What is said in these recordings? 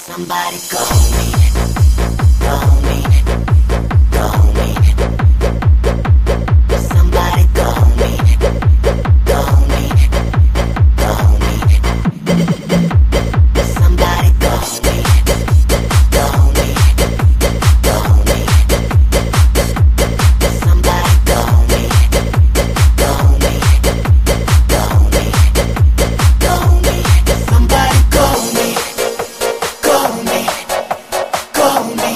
Somebody call me, call me, call me. Somebody call me, call me, call me. Somebody call me, call me, call me. Somebody call me, call me, call me, call me. Somebody call me. Call me, call me.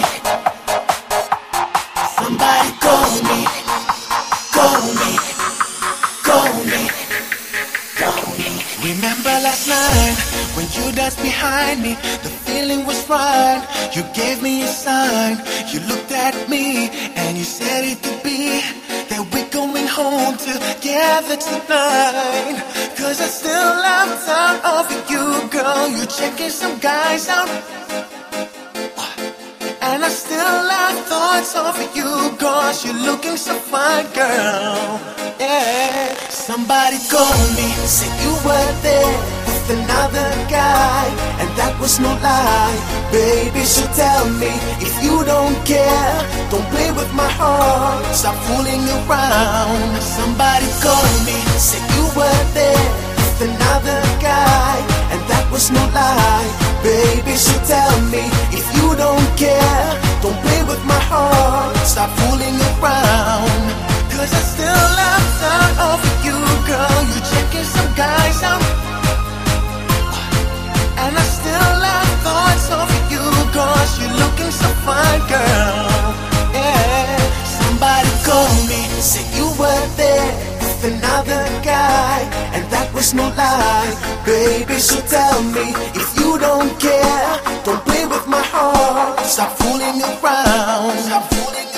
Somebody call me, call me, call me, call me. Remember last night when you danced behind me, the feeling was right. You gave me a sign. You looked at me and you said it could be that we're going home together tonight. Cause I still have time over you, girl. You're checking some guys out, and I still have thoughts over you, cause you're looking so fine, girl. Yeah. Somebody called me, said you were there with another guy, and that was no lie. Baby, so tell me if you don't care. Don't play with my heart, stop fooling around. Somebody called me, said you were there with another guy, and that was no lie. Baby, so tell me if you don't care. Don't play with my heart, stop fooling around. Cause I still have time over you, girl. You're checking some guys out, and I still have thoughts over you, cause you're looking so fine, girl. Yeah. Somebody called me, said you were there with another guy, and that was no lie. Baby, so tell me if you don't care. Don't play with my heart, stop fooling around. Stop fooling